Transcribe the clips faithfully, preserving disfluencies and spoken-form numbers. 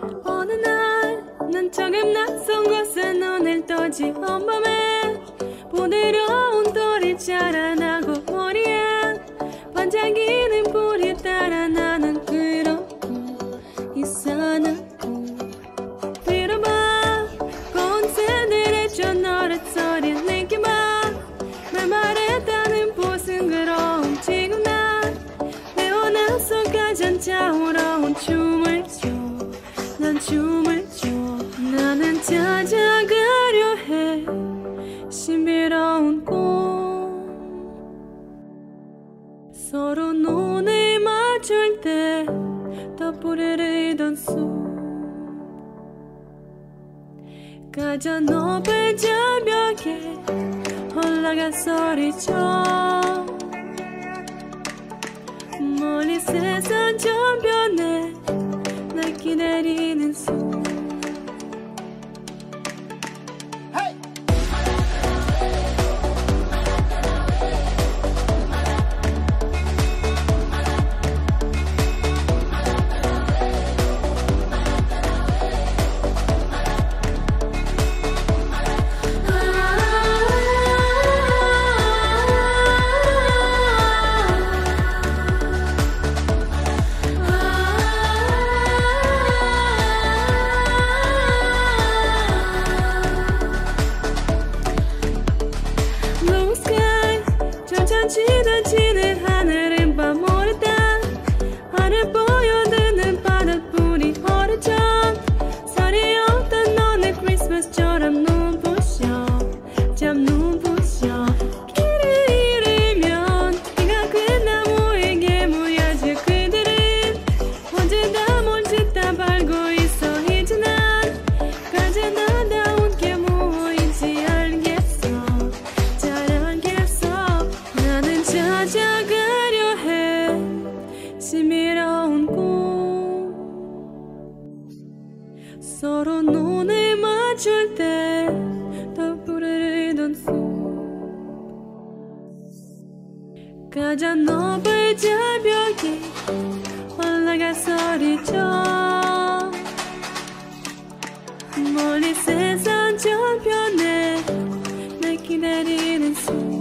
어느 날 난 조금 낯선 곳에 눈을 떠지 한밤에 부드러운 돌이 자라나고 머리에 반짝이는 불이 따라 나는 그렇고 이상한 꿈 빌어봐 고운 새들의 저 노랫소리 느껴봐 말 말했다는 보승그러움 지금 난 내 원하서 가장 차오르는 춤을 춰 난 춤을 춰 나는 찾아가려 해 신비로운 꿈 서로 눈을 맞출 때 더 부르르던 숨 가져 높은 절벽에 올라가 소리쳐 멀리 세상 저변에 날 기다리는 숨 지나치는 하늘은 밤모르다 하늘 보여드는 바닷불이 흐르죠 소리 없던 너네 크리스마스처럼 눈부셔 잠 눈부셔 길을 잃으면 네가 그 나무에게 모여질 그들은 언제나 뭔지 다 알고 있어 이제 난 가장 나다운 게 무엇인지 알겠어 잘 알겠어 나는 찾아가려 해 신비로운 꿈 서로 눈을 맞출 때 더 부르르던 숨 가장 높은 절벽에 올라가 소리쳐 멀리 세상 저편에 날 기다리는 숨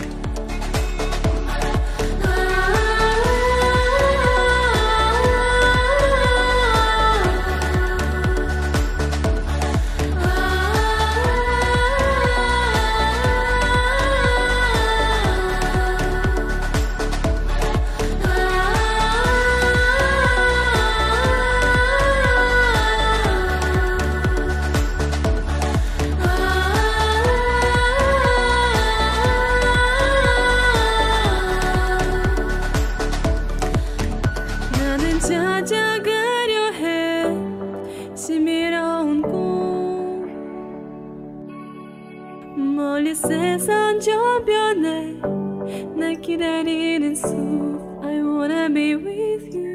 찾아가려 해 신비로운 꿈 멀리 세상 저변에 날 기다리는 숨 I wanna be with you